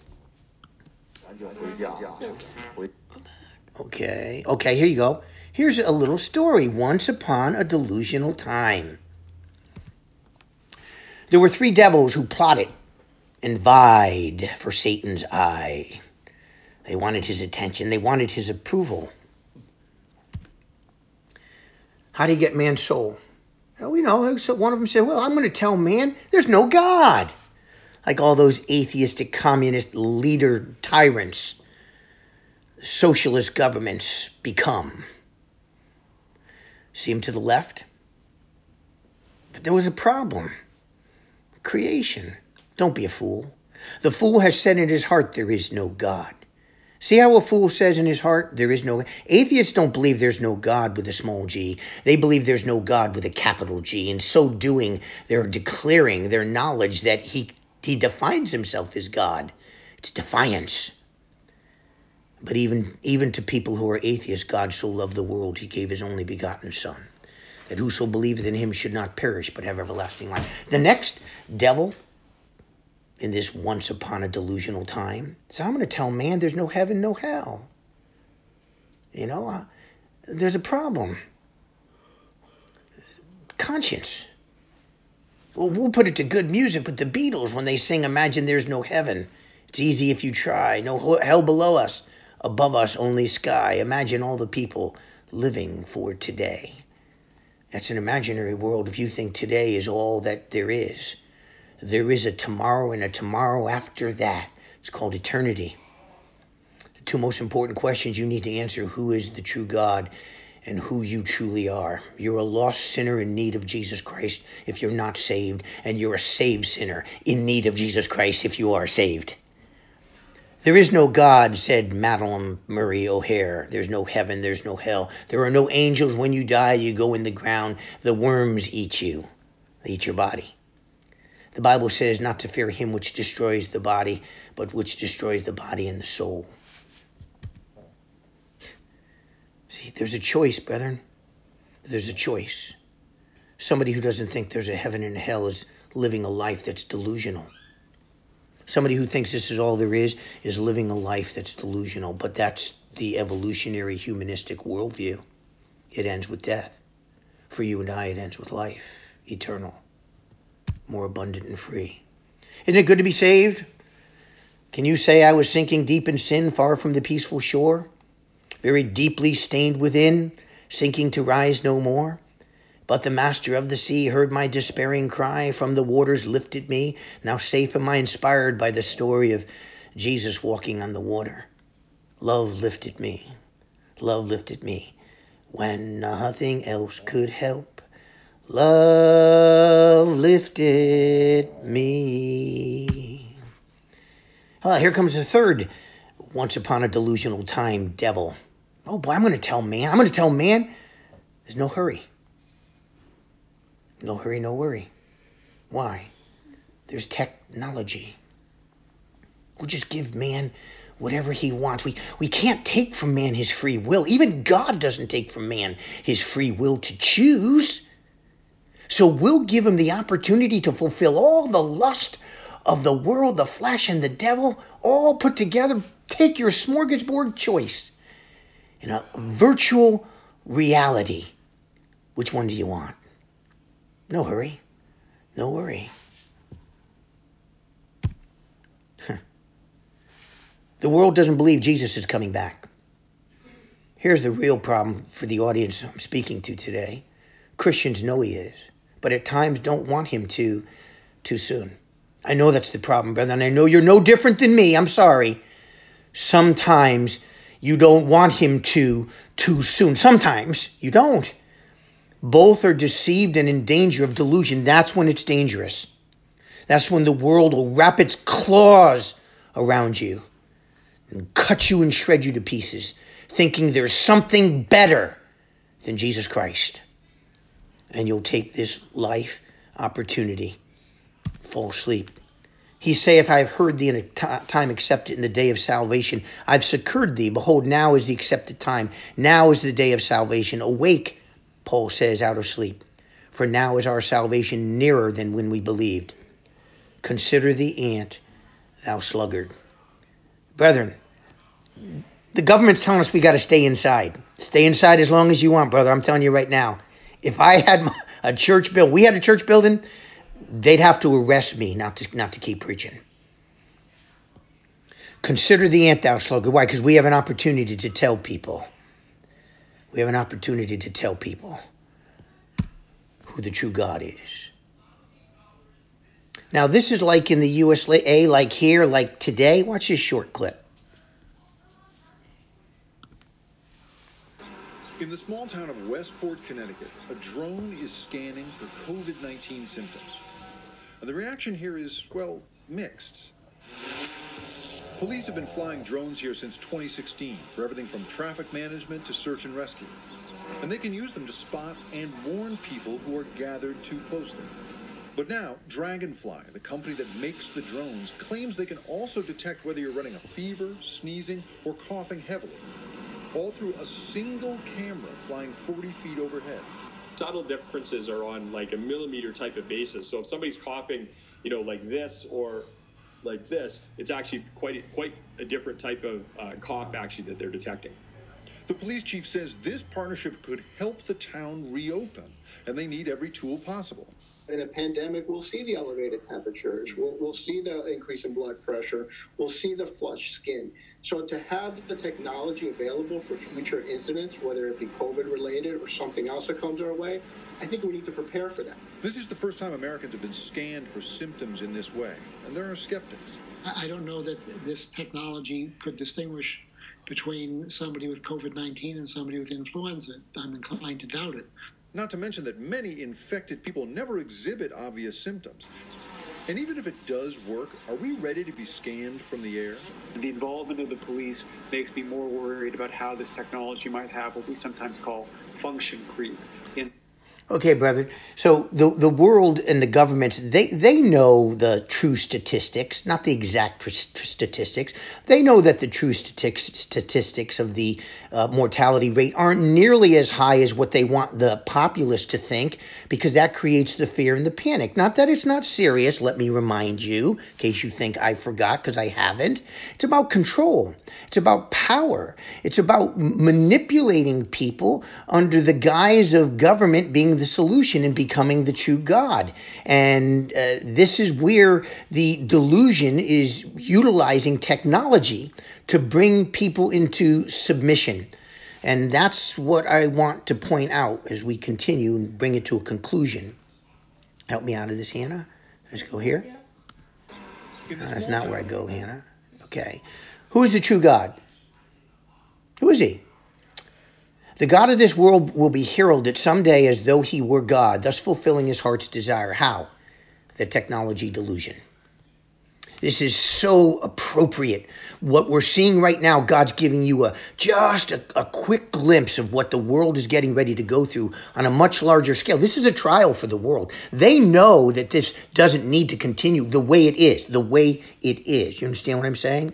Okay. Okay, here you go. Here's a little story. Once upon a delusional time, there were three devils who plotted and vied for Satan's eye. They wanted his attention. They wanted his approval. How do you get man's soul? Well, we know, so one of them said, well, I'm going to tell man there's no God. Like all those atheistic communist leader tyrants, socialist governments become. See him to the left? But there was a problem. Creation. Don't be a fool. The fool has said in his heart there is no God. See how a fool says in his heart there is no God? Atheists don't believe there's no God with a small g. They believe there's no God with a capital G. In so doing, they're declaring their knowledge that he, he defines himself as God. It's defiance. But even, even to people who are atheists, God so loved the world, he gave his only begotten Son, that whoso believeth in him should not perish, but have everlasting life. The next devil in this once upon a delusional time said, I'm going to tell man there's no heaven, no hell. You know, uh, there's a problem. Conscience. Well, we'll put it to good music with the Beatles when they sing, imagine there's no heaven. It's easy if you try. No hell below us. Above us, only sky. Imagine all the people living for today. That's an imaginary world if you think today is all that there is. There is a tomorrow and a tomorrow after that. It's called eternity. The two most important questions you need to answer: who is the true God and who you truly are. You're a lost sinner in need of Jesus Christ if you're not saved, and you're a saved sinner in need of Jesus Christ if you are saved. There is no God, said Madeline Murray O'Hare. There's no heaven, there's no hell. There are no angels. When you die, you go in the ground. The worms eat you. They eat your body. The Bible says not to fear him which destroys the body, but which destroys the body and the soul. See, there's a choice, brethren. There's a choice. Somebody who doesn't think there's a heaven and a hell is living a life that's delusional. Somebody who thinks this is all there is is living a life that's delusional, but that's the evolutionary humanistic worldview. It ends with death. For you and I, it ends with life, eternal, more abundant and free. Isn't it good to be saved? Can you say I was sinking deep in sin, far from the peaceful shore, very deeply stained within, sinking to rise no more? But the master of the sea heard my despairing cry, from the waters lifted me. Now safe am I, inspired by the story of Jesus walking on the water. Love lifted me, love lifted me, when nothing else could help. Love lifted me. Well, here comes the third once upon a delusional time devil. Oh boy, I'm going to tell man. I'm going to tell man. There's no hurry. No hurry, no worry. Why? There's technology. We'll just give man whatever he wants. We we can't take from man his free will. Even God doesn't take from man his free will to choose. So we'll give him the opportunity to fulfill all the lust of the world, the flesh, and the devil, all put together. Take your smorgasbord choice in a virtual reality. Which one do you want? No hurry. No worry. Huh. The world doesn't believe Jesus is coming back. Here's the real problem for the audience I'm speaking to today. Christians know he is, but at times don't want him to too soon. I know that's the problem, brother, and I know you're no different than me. I'm sorry. Sometimes you don't want him to too soon. Sometimes you don't. Both are deceived and in danger of delusion. That's when it's dangerous. That's when the world will wrap its claws around you and cut you and shred you to pieces, thinking there's something better than Jesus Christ. And you'll take this life opportunity, fall asleep. He saith, I have heard thee in a t- time accepted in the day of salvation. I've succored thee. Behold, now is the accepted time. Now is the day of salvation. Awake, Paul says, out of sleep. For now is our salvation nearer than when we believed. Consider the ant, thou sluggard. Brethren, the government's telling us we got to stay inside. Stay inside as long as you want, brother. I'm telling you right now. If I had a church building, we had a church building, they'd have to arrest me not to not to keep preaching. Consider the ant, thou sluggard. Why? Because we have an opportunity to tell people. We have an opportunity to tell people who the true God is. Now, this is like in the U S A, like here, like today. Watch this short clip. In the small town of Westport, Connecticut, a drone is scanning for COVID nineteen symptoms. And the reaction here is, well, mixed. Police have been flying drones here since twenty sixteen for everything from traffic management to search and rescue. And they can use them to spot and warn people who are gathered too closely. But now, Dragonfly, the company that makes the drones, claims they can also detect whether you're running a fever, sneezing, or coughing heavily, all through a single camera flying forty feet overhead. Subtle differences are on like a millimeter type of basis. So if somebody's coughing, you know, like this or like this, it's actually quite quite a different type of uh, cough actually that they're detecting. The police chief says this partnership could help the town reopen, and they need every tool possible. In a pandemic, we'll see the elevated temperatures, we'll, we'll see the increase in blood pressure, we'll see the flushed skin. So to have the technology available for future incidents, whether it be COVID related or something else that comes our way, I think we need to prepare for that. This is the first time Americans have been scanned for symptoms in this way, and there are skeptics. I don't know that this technology could distinguish between somebody with COVID nineteen and somebody with influenza. I'm inclined to doubt it. Not to mention that many infected people never exhibit obvious symptoms. And even if it does work, are we ready to be scanned from the air? The involvement of the police makes me more worried about how this technology might have what we sometimes call function creep. In- Okay, brother. So the the world and the governments, they, they know the true statistics, not the exact tr- statistics. They know that the true statistics statistics of the uh, mortality rate aren't nearly as high as what they want the populace to think, because that creates the fear and the panic. Not that it's not serious, let me remind you, in case you think I forgot, because I haven't. It's about control. It's about power. It's about manipulating people under the guise of government being the solution and becoming the true God. And uh, this is where the delusion is utilizing technology to bring people into submission. And that's what I want to point out as we continue and bring it to a conclusion. Help me out of this, Hannah. Let's go here. No, that's not where I go, Hannah. Okay. Who is the true God? Who is he? The God of this world will be heralded someday as though he were God, thus fulfilling his heart's desire. How? The technology delusion. This is so appropriate. What we're seeing right now, God's giving you a just a, a quick glimpse of what the world is getting ready to go through on a much larger scale. This is a trial for the world. They know that this doesn't need to continue the way it is, the way it is. You understand what I'm saying?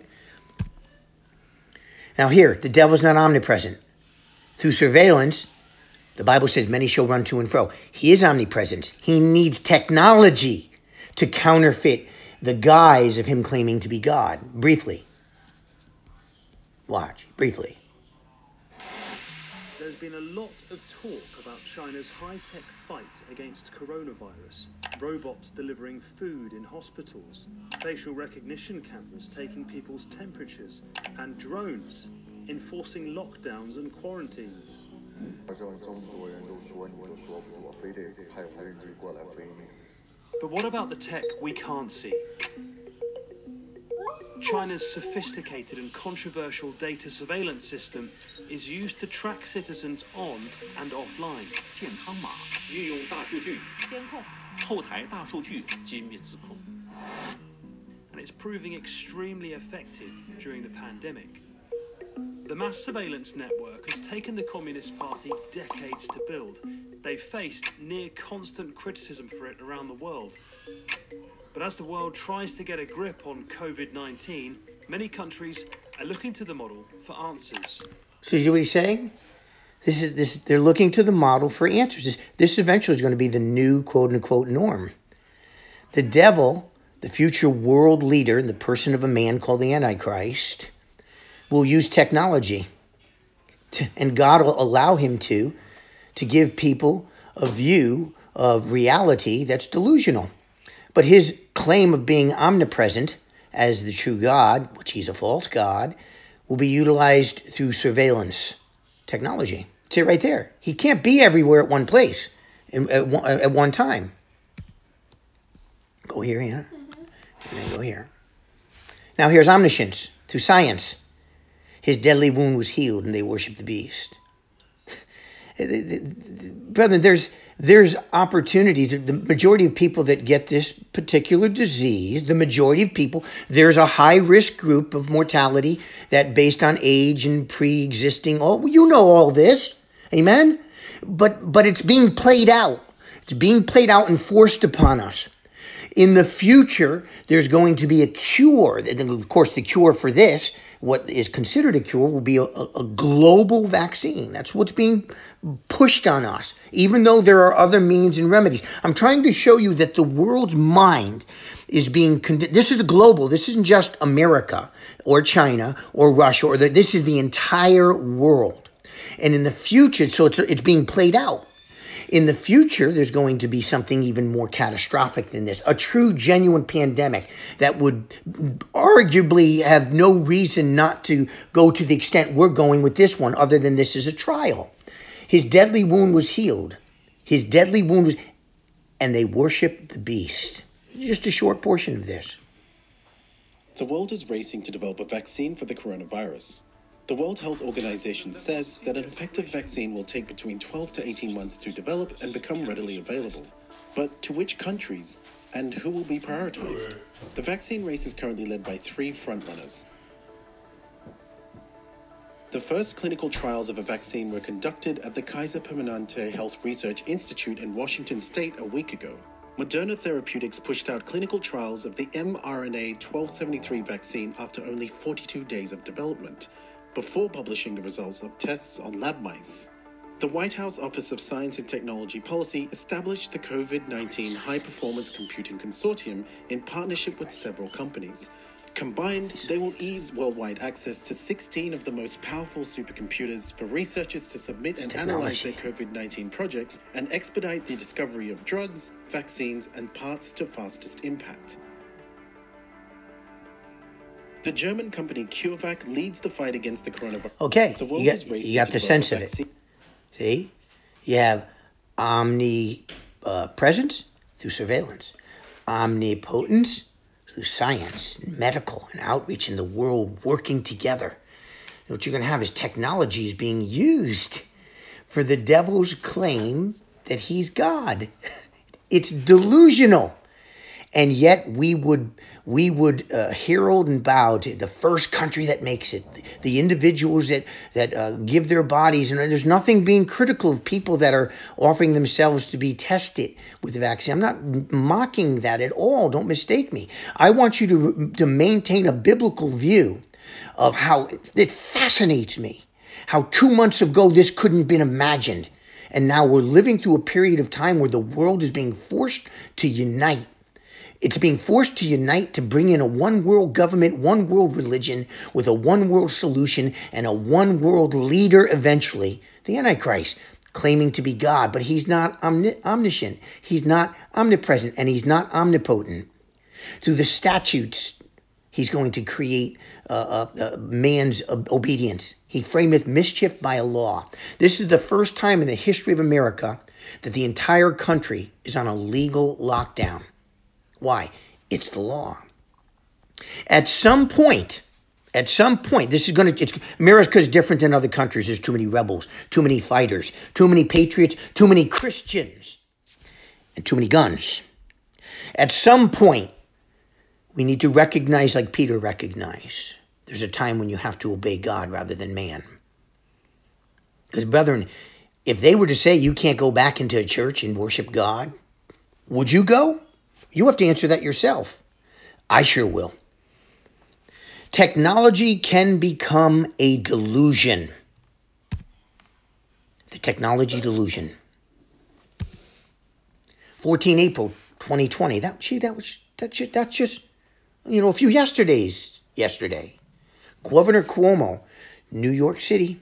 Now here, the devil's not omnipresent. Through surveillance, the Bible says many shall run to and fro. He is omnipresent. He needs technology to counterfeit the guise of him claiming to be God. Briefly. Watch. Briefly. There's been a lot of talk about China's high-tech fight against coronavirus, robots delivering food in hospitals, facial recognition cameras taking people's temperatures, and drones enforcing lockdowns and quarantines. But what about the tech we can't see? China's sophisticated and controversial data surveillance system is used to track citizens on and offline. 健康码运用大数据监控后台大数据精密自控 And it's proving extremely effective during the pandemic. The mass surveillance network has taken the Communist Party decades to build. They've faced near constant criticism for it around the world. But as the world tries to get a grip on covid nineteen, many countries are looking to the model for answers. So you know what he's saying? This is this. They're looking to the model for answers. This, this eventually is going to be the new quote-unquote norm. The devil, the future world leader, in the person of a man called the Antichrist, will use technology. To, and God will allow him to, to give people a view of reality that's delusional. But his claim of being omnipresent as the true God, which he's a false God, will be utilized through surveillance technology. It's it right there. He can't be everywhere at one place at one, at one time. Go here, Anna. And then go here. Now here's omniscience through science. His deadly wound was healed and they worshiped the beast. Brother, there's there's opportunities. The majority of people that get this particular disease, the majority of people, there's a high risk group of mortality that based on age and pre-existing, oh, you know all this. Amen? But but it's being played out. It's being played out and forced upon us. In the future, there's going to be a cure. And of course, the cure for this, what is considered a cure, will be a, a global vaccine. That's what's being pushed on us, even though there are other means and remedies. I'm trying to show you that the world's mind is being, con- this is global. This isn't just America or China or Russia, or the, this is the entire world. And in the future, so it's it's being played out. In the future, there's going to be something even more catastrophic than this, a true, genuine pandemic that would arguably have no reason not to go to the extent we're going with this one, other than this is a trial. His deadly wound was healed. His deadly wound was, and they worshiped the beast. Just a short portion of this. The world is racing to develop a vaccine for the coronavirus. The World Health Organization says that an effective vaccine will take between twelve to eighteen months to develop and become readily available. But to which countries and who will be prioritized? The vaccine race is currently led by three frontrunners. The first clinical trials of a vaccine were conducted at the Kaiser Permanente Health Research Institute in Washington State a week ago. Moderna Therapeutics pushed out clinical trials of the mRNA twelve seventy-three vaccine after only forty-two days of development, before publishing the results of tests on lab mice. The White House Office of Science and Technology Policy established the COVID nineteen High Performance Computing Consortium in partnership with several companies. Combined, they will ease worldwide access to sixteen of the most powerful supercomputers for researchers to submit and analyze their COVID nineteen projects and expedite the discovery of drugs, vaccines, and paths to fastest impact. The German company CureVac leads the fight against the coronavirus. Okay, the world you is got, racing you got to the develop sense a of it. vaccine. See? You have omnipresence through surveillance, omnipotence through science, and medical, and outreach in the world working together. And what you're going to have is technologies being used for the devil's claim that he's God. It's delusional. And yet we would we would uh, herald and bow to the first country that makes it, the, the individuals that that uh, give their bodies. And there's nothing being critical of people that are offering themselves to be tested with the vaccine. I'm not mocking that at all. Don't mistake me. I want you to to maintain a biblical view of how it fascinates me. How two months ago this couldn't have been imagined. And now we're living through a period of time where the world is being forced to unite. It's being forced to unite to bring in a one world government, one world religion with a one world solution and a one world leader eventually, the Antichrist, claiming to be God. But he's not omni- omniscient. He's not omnipresent, and he's not omnipotent. Through the statutes, he's going to create uh, uh, uh, man's uh, obedience. He frameth mischief by a law. This is the first time in the history of America that the entire country is on a legal lockdown. Why? It's the law. At some point, at some point, this is going to, it's, America is different than other countries. There's too many rebels, too many fighters, too many patriots, too many Christians, and too many guns. At some point, we need to recognize, like Peter recognized, there's a time when you have to obey God rather than man. Because, brethren, if they were to say you can't go back into a church and worship God, would you go? You have to answer that yourself. I sure will. Technology can become a delusion. The technology delusion. fourteenth of April twenty twenty. That, gee, that was, that's just, that's just, you know, a few yesterdays yesterday. Governor Cuomo, New York City,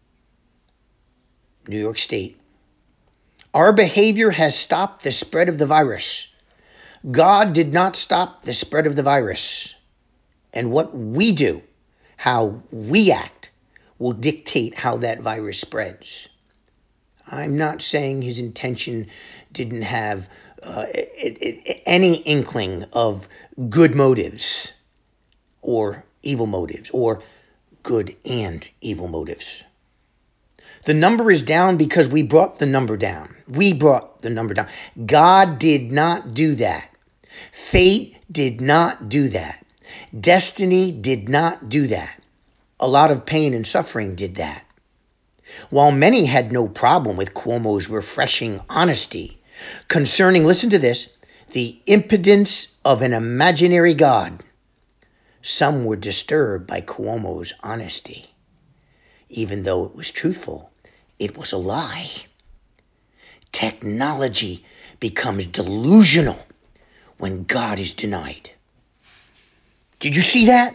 New York State. Our behavior has stopped the spread of the virus. God did not stop the spread of the virus. And what we do, how we act, will dictate how that virus spreads. I'm not saying his intention didn't have uh, it, it, any inkling of good motives or evil motives or good and evil motives. The number is down because we brought the number down. We brought the number down. God did not do that. Fate did not do that. Destiny did not do that. A lot of pain and suffering did that. While many had no problem with Cuomo's refreshing honesty concerning, listen to this, the impotence of an imaginary God, some were disturbed by Cuomo's honesty. Even though it was truthful, it was a lie. Technology becomes delusional when God is denied. Did you see that?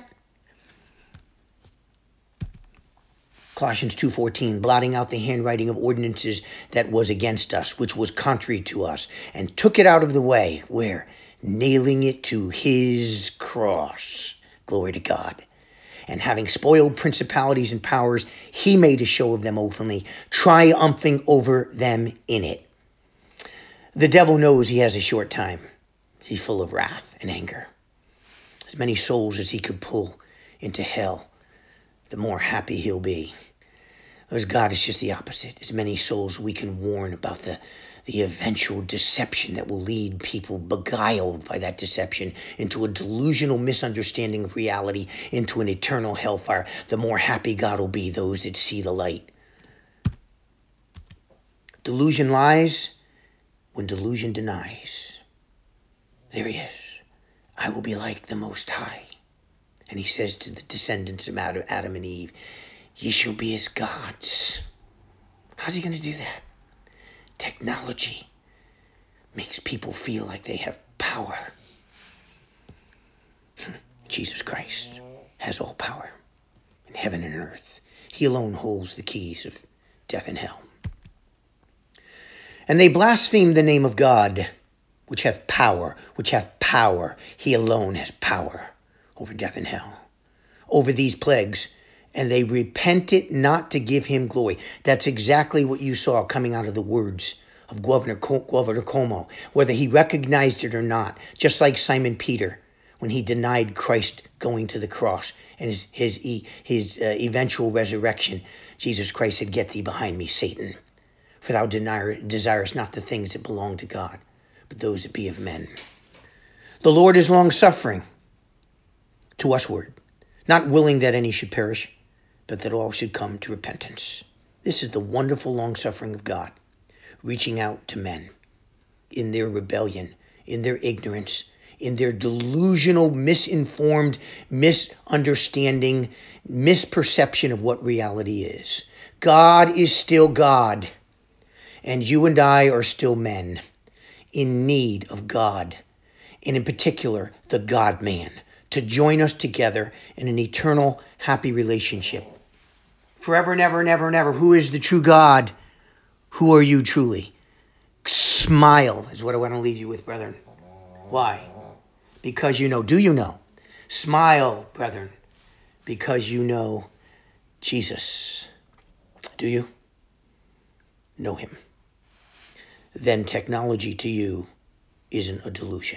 Colossians two fourteen, blotting out the handwriting of ordinances that was against us, which was contrary to us, and took it out of the way. Where? Nailing it to his cross. Glory to God. And having spoiled principalities and powers, he made a show of them openly, triumphing over them in it. The devil knows he has a short time. He's full of wrath and anger. As many souls as he could pull into hell, the more happy he'll be. Whereas God is just the opposite. As many souls we can warn about the, the eventual deception that will lead people beguiled by that deception into a delusional misunderstanding of reality, into an eternal hellfire. The more happy God will be those that see the light. Delusion lies when delusion denies. There he is. I will be like the Most High. And he says to the descendants of Adam and Eve, ye shall be as gods. How's he going to do that? Technology makes people feel like they have power. Jesus Christ has all power in heaven and earth. He alone holds the keys of death and hell. And they blaspheme the name of God, which hath power, which hath power. He alone has power over death and hell, over these plagues. And they repented not to give him glory. That's exactly what you saw coming out of the words of Governor, Governor Cuomo, whether he recognized it or not, just like Simon Peter when he denied Christ going to the cross and his his, his uh, eventual resurrection. Jesus Christ said, get thee behind me, Satan, for thou desirest not the things that belong to God, but those that be of men. The Lord is long-suffering to usward, not willing that any should perish, but that all should come to repentance. This is the wonderful long-suffering of God, reaching out to men in their rebellion, in their ignorance, in their delusional, misinformed, misunderstanding, misperception of what reality is. God is still God, and you and I are still men in need of God, and in particular, the God-man, to join us together in an eternal, happy relationship. Forever and ever and ever and ever. Who is the true God? Who are you truly? Smile is what I want to leave you with, brethren. Why? Because you know. Do you know? Smile, brethren, because you know Jesus. Do you know him? Then technology to you isn't a delusion.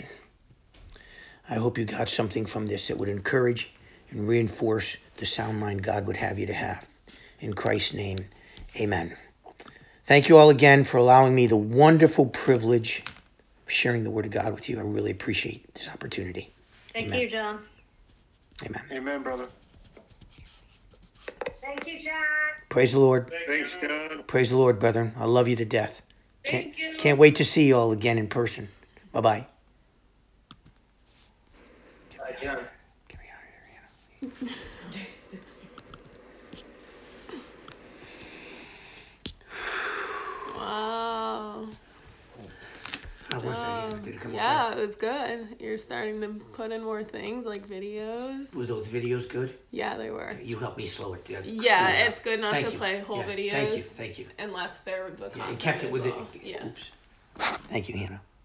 I hope you got something from this that would encourage and reinforce the sound mind God would have you to have. In Christ's name, amen. Thank you all again for allowing me the wonderful privilege of sharing the Word of God with you. I really appreciate this opportunity. Thank amen. you, John. Amen. Amen, brother. Thank you, John. Praise the Lord. Thanks, John. Praise the Lord, brethren. I love you to death. Can't, Thank you. Can't wait to see you all again in person. Bye-bye. Bye, John. Get me out of here, Anna. Wow. How was that? Um, Did it come yeah, okay? it was good. You're starting to put in more things like videos. Were those videos good? Yeah, they were. You helped me slow it down. Yeah, it's good not Thank to you. play whole yeah. videos. Thank you. Thank you. Unless they're the Yeah, content and kept it with it. involved. Yeah. Oops. Thank you, Hannah.